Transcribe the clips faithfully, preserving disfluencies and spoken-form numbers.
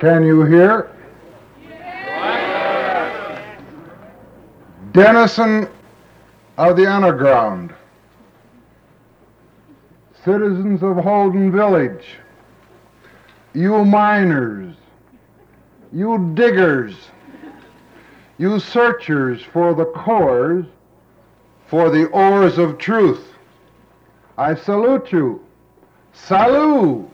Can you hear? Denizen of the underground, citizens of Holden Village, you miners, you diggers, you searchers for the cores, for the ores of truth, I salute you. Salut!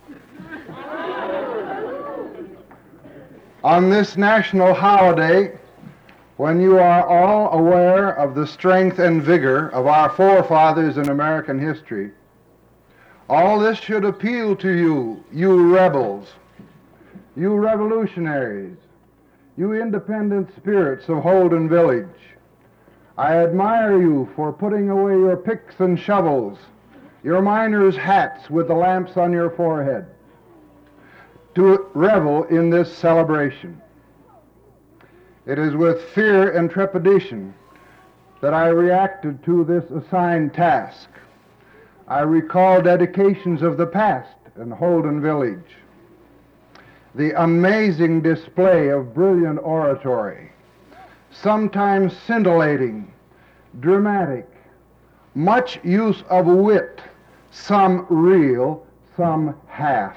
On this national holiday, when you are all aware of the strength and vigor of our forefathers in American history, all this should appeal to you, you rebels, you revolutionaries, you independent spirits of Holden Village. I admire you for putting away your picks and shovels, your miners' hats with the lamps on your forehead, to revel in this celebration. It is with fear and trepidation that I reacted to this assigned task. I recall dedications of the past in Holden Village, the amazing display of brilliant oratory, sometimes scintillating, dramatic, much use of wit, some real, some half.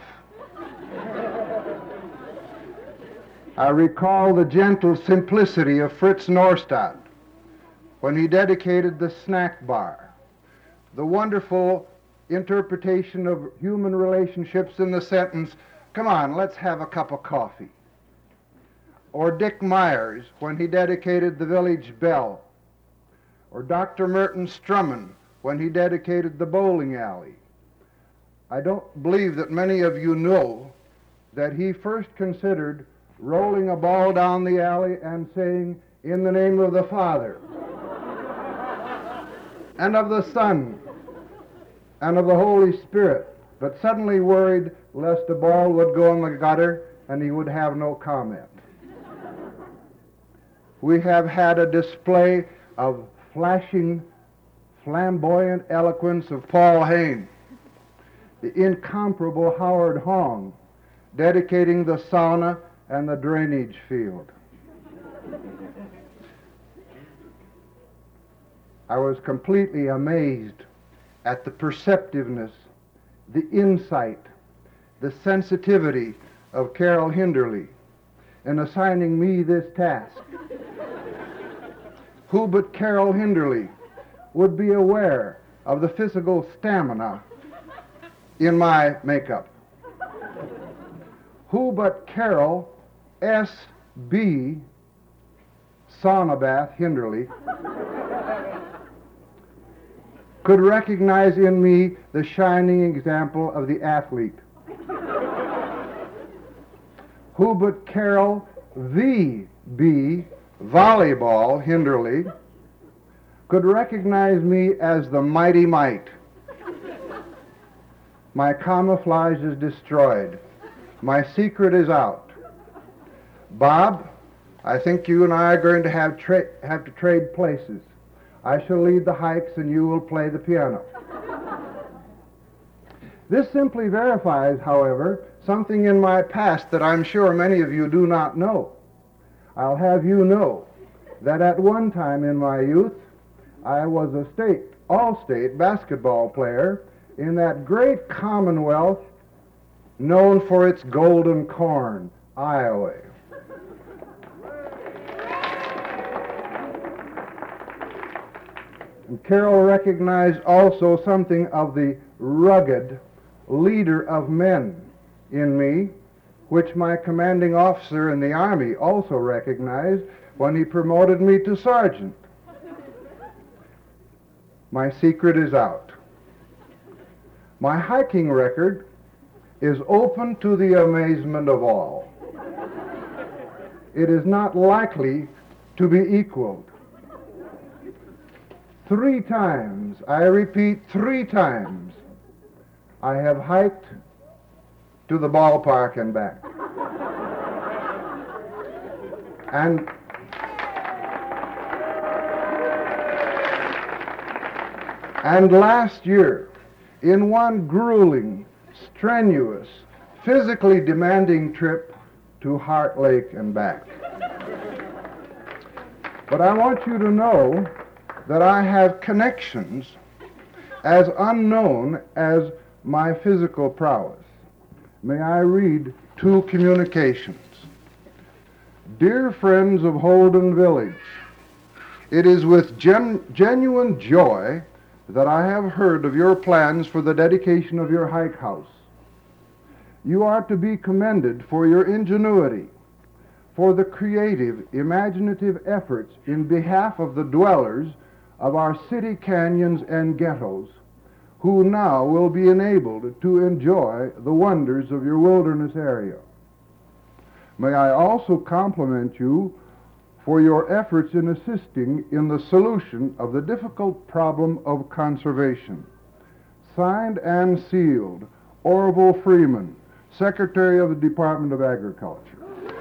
I recall the gentle simplicity of Fritz Norstadt when he dedicated the snack bar, the wonderful interpretation of human relationships in the sentence, "Come on, let's have a cup of coffee." Or Dick Myers when he dedicated the village bell, or Doctor Merton Strumman when he dedicated the bowling alley. I don't believe that many of you know that he first considered rolling a ball down the alley and saying, "In the name of the Father, and of the Son, and of the Holy Spirit," but suddenly worried lest a ball would go in the gutter and he would have no comment. We have had a display of flashing, flamboyant eloquence of Paul Hayne, the incomparable Howard Hong, dedicating the sauna and the drainage field. I was completely amazed at the perceptiveness, the insight, the sensitivity of Carol Hinderly in assigning me this task. Who but Carol Hinderly would be aware of the physical stamina in my makeup? Who but Carol S B Saunabath Hinderly could recognize in me the shining example of the athlete? Who but Carol V B Volleyball Hinderly could recognize me as the mighty might? My camouflage is destroyed. My secret is out. Bob, I think you and I are going to have, tra- have to trade places. I shall lead the hikes and you will play the piano. This simply verifies, however, something in my past that I'm sure many of you do not know. I'll have you know that at one time in my youth, I was a state, all-state basketball player in that great commonwealth known for its golden corn, Iowa. And Carol recognized also something of the rugged leader of men in me, which my commanding officer in the Army also recognized when he promoted me to sergeant. My secret is out. My hiking record is open to the amazement of all. It is not likely to be equaled. Three times, I repeat, three times, I have hiked to the ballpark and back. And and last year, in one grueling, strenuous, physically demanding trip to Heart Lake and back. But I want you to know that I have connections as unknown as my physical prowess. May I read two communications? Dear friends of Holden Village, it is with gen- genuine joy that I have heard of your plans for the dedication of your hike house. You are to be commended for your ingenuity, for the creative, imaginative efforts in behalf of the dwellers of our city canyons and ghettos, who now will be enabled to enjoy the wonders of your wilderness area. May I also compliment you for your efforts in assisting in the solution of the difficult problem of conservation. Signed and sealed, Orville Freeman, Secretary of the Department of Agriculture.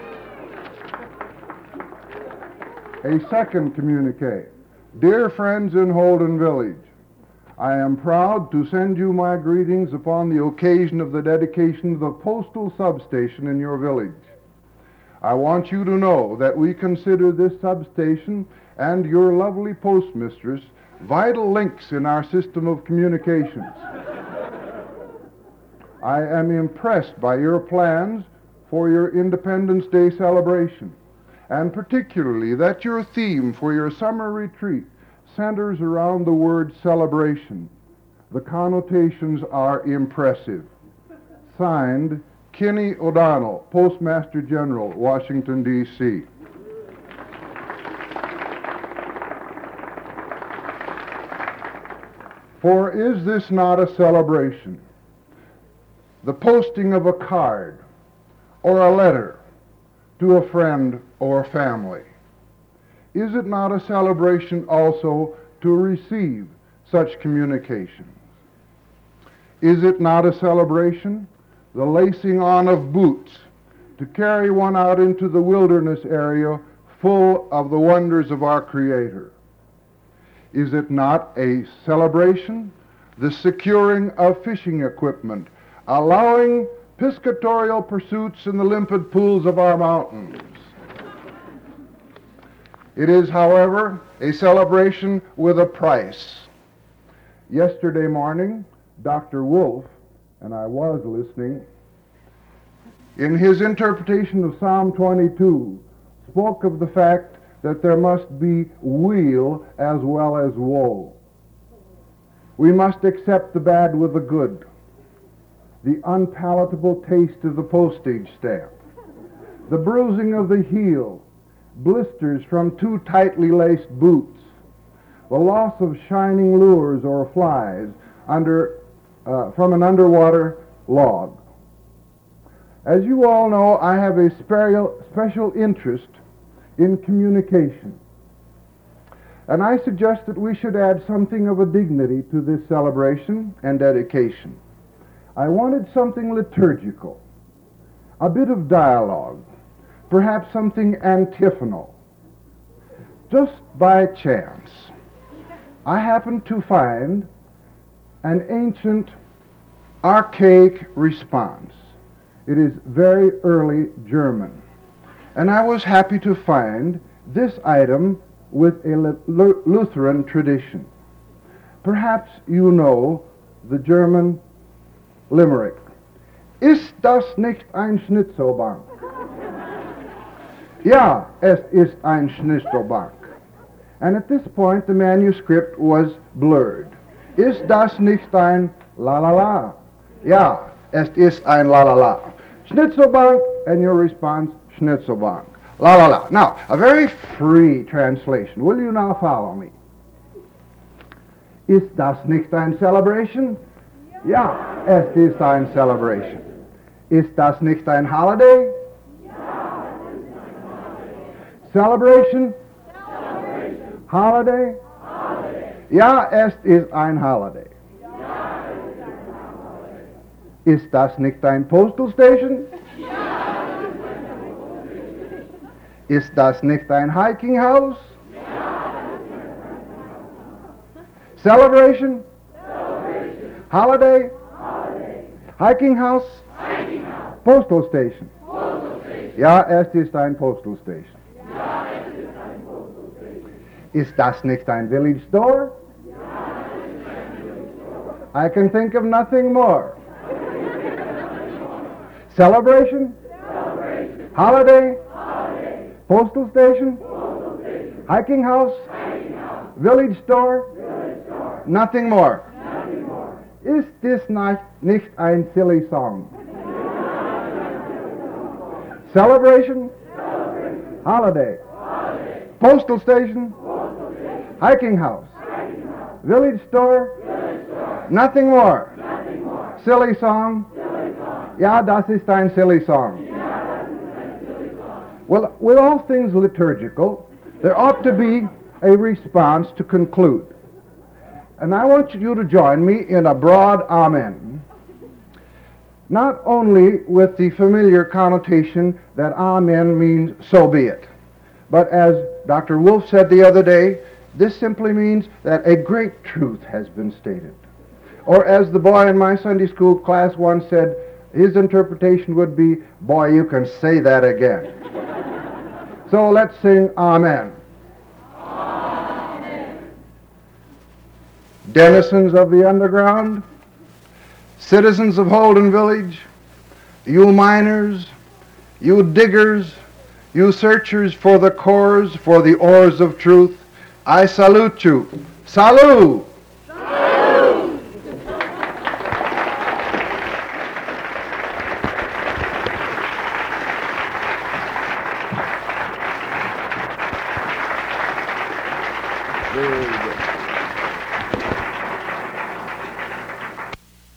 A second communique. Dear friends in Holden Village, I am proud to send you my greetings upon the occasion of the dedication of the postal substation in your village. I want you to know that we consider this substation and your lovely postmistress vital links in our system of communications. I am impressed by your plans for your Independence Day celebration, and particularly that your theme for your summer retreat centers around the word celebration. The connotations are impressive. Signed, Kinney O'Donnell, Postmaster General, Washington, D C For is this not a celebration? The posting of a card or a letter to a friend or family. Is it not a celebration also to receive such communications? Is it not a celebration, the lacing on of boots, to carry one out into the wilderness area full of the wonders of our Creator? Is it not a celebration, the securing of fishing equipment, allowing piscatorial pursuits in the limpid pools of our mountains? It is, however, a celebration with a price. Yesterday morning, Doctor Wolf, and I was listening, in his interpretation of Psalm twenty-two, spoke of the fact that there must be weal as well as woe. We must accept the bad with the good, the unpalatable taste of the postage stamp, the bruising of the heel, blisters from too tightly laced boots, the loss of shining lures or flies under uh, from an underwater log. As you all know, I have a special, special interest in communication, and I suggest that we should add something of a dignity to this celebration and dedication. I wanted something liturgical, a bit of dialogue, perhaps something antiphonal. Just by chance, I happened to find an ancient, archaic response. It is very early German, and I was happy to find this item with a Lutheran tradition. Perhaps you know the German limerick. Ist das nicht ein Schnitzelbank? Ja, es ist ein Schnitzelbank. And at this point the manuscript was blurred. Ist das nicht ein la la la? Ja, es ist ein la la la. Schnitzelbank, and your response, Schnitzelbank. La la la. Now, a very free translation. Will you now follow me? Ist das nicht ein celebration? Ja, es ist ein celebration. Ist das nicht ein holiday? Ja, es ist ein holiday. Celebration? Celebration. Holiday? Holiday. Ja, es ist ein holiday. Ja, es ist ein holiday. Ist das nicht ein postal station? Ja, es ist ein postal station. Ist das nicht ein hiking house? Ja, es ist ein hiking house. Celebration? Holiday? Holiday. Hiking house? Hiking house. Postal station? Postal station. Ja, es ist ein Postal Station. Ist das nicht ein village store? I can think of nothing more. Celebration? Celebration. Holiday? Holiday. Postal station? Postal station. Hiking house? Hiking house. Village store? Village store. Nothing more. Nothing more. Ist this not, nicht ein silly song? Celebration? Celebration. Holiday? Holiday. Postal station? Postal station. Hiking house? Hiking house. Village store? Village store. Nothing more. Nothing more. Silly song? Ja, das ist ein silly song. Well, with all things liturgical, there ought to be a response to conclude. And I want you to join me in a broad amen, not only with the familiar connotation that amen means so be it, but as Doctor Wolf said the other day, this simply means that a great truth has been stated. Or as the boy in my Sunday school class once said, his interpretation would be, boy, you can say that again. So let's sing Amen. Amen. Denizens of the underground, citizens of Holden Village, you miners, you diggers, you searchers for the cores, for the ores of truth, I salute you. Salut!